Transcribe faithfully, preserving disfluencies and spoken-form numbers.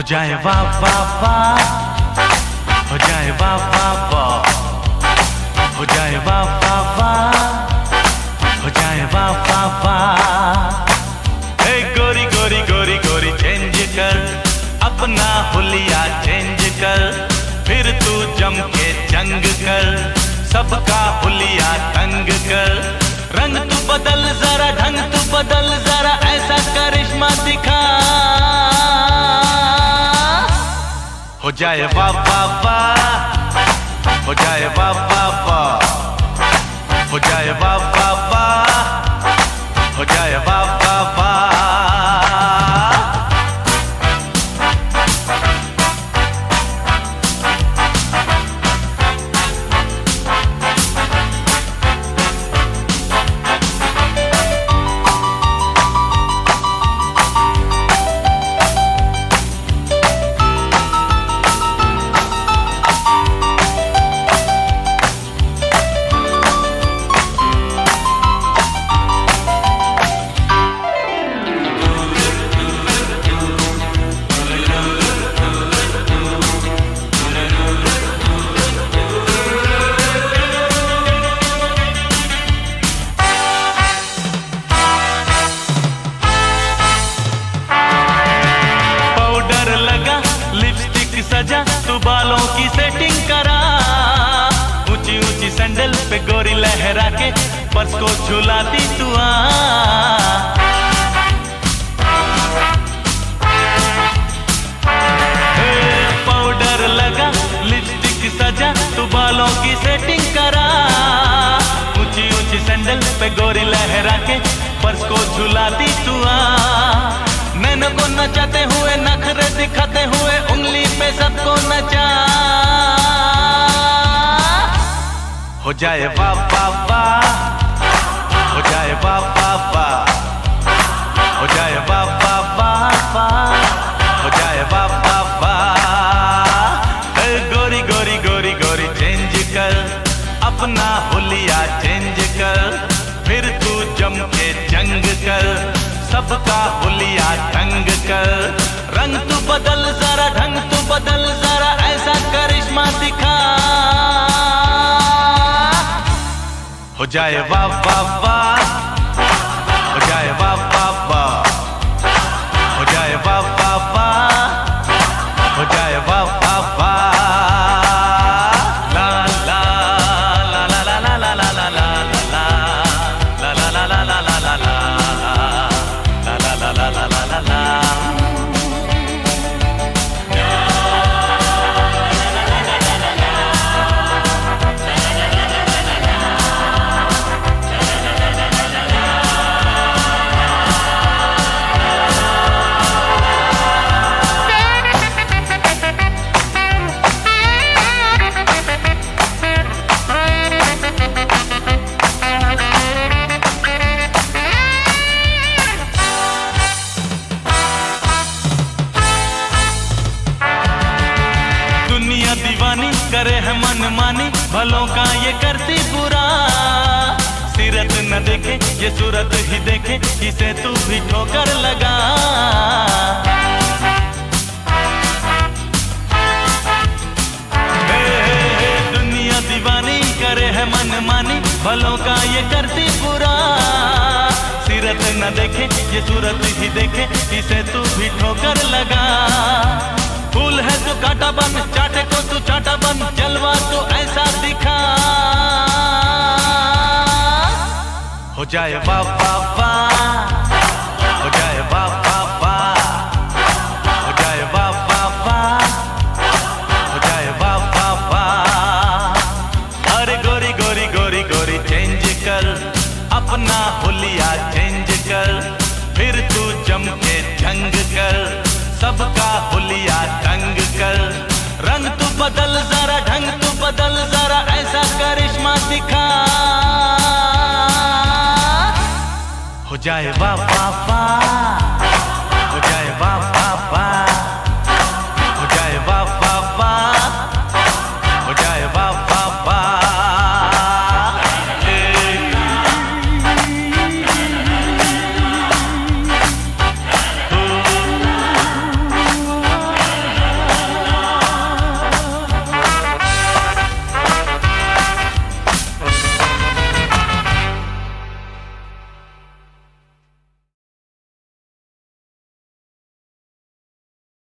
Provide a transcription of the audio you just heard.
जाए वाह वाह वाह, हो जाए वाह वाह वाह, हो जाए वाह वाह वाह, हो जाए वाह वाह वाह। हे गोरी गोरी गोरी गोरी चेंज कर अपना हुलिया चेंज कर, फिर तू जम के जंग कर, सबका हुलिया तंग कर। रंग तू बदल जरा, ढंग तू बदल जरा, ऐसा करिश्मा दिखा। हो जाए वाह वाह वाह, हो जाए वाह वाह वाह, हो जाए वाह वाह वाह, हो जाए वाह वाह वाह। सजा तू बालों की सेटिंग करा, ऊंची ऊंची सैंडल पे गोरी लहरा के पर्स को झुलाती तू आ। पाउडर लगा लिपस्टिक सजा तू बालों की सेटिंग करा, ऊंची ऊंची सैंडल पे गोरी लहरा के पर्स को झुलाती तू आ। नैनों को नचाते हुए नखरे दिखाते हुए उंगली पे सबको नचा। हो जाए वाह वाह वाह, हो जाए वाह वाह वाह, हो जाए वाह वाह वाह वाह, हो जाए वाह वाह वाह। गोरी गोरी गोरी गोरी चेंज कर अपना हुलिया चेंज कर, फिर तू जम के जंग कर, सबका हुलिया तंग कर। रंग तू बदल जरा, ढंग तू बदल जरा, ऐसा करिश्मा दिखा। हो जाए वाह वाह वाह, हो जाए वाह वाह वाह, हो जाए वाह वाह वाह, हो जाए वाह वाह वाह। ला ला ला ला ला ला ला ला ला ला ला ला ला ला ला ला ला ला la la la la la। दीवानी करे है मनमानी, भलों का ये करती बुरा। सीरत न देखे ये सूरत ही देखे, इसे तू भी ठोकर लगा। हे, हे, हे, दुनिया दीवानी करे है मनमानी, भलों का ये करती बुरा। सीरत न देखे ये सूरत ही देखे, इसे तू भी ठोकर लगा। फूल है तू कांटा बन, चाटे को तू चाटा बन, जलवा तू ऐसा दिखा। हो जाए वाह वाह वाह, हो जाए वाह वाह वाह, हो जाए वाह वाह वाह, हो जाए वाह वाह वाह। अरे गोरी गोरी गोरी गोरी चेंज कर अपना हुलिया चेंज कर, फिर तू जम के जंग कर, सबका हुलिया तंग कर। रंग तू बदल जरा, ढंग तू बदल जरा, ऐसा करिश्मा दिखा। हो जाए वाह वाह वाह।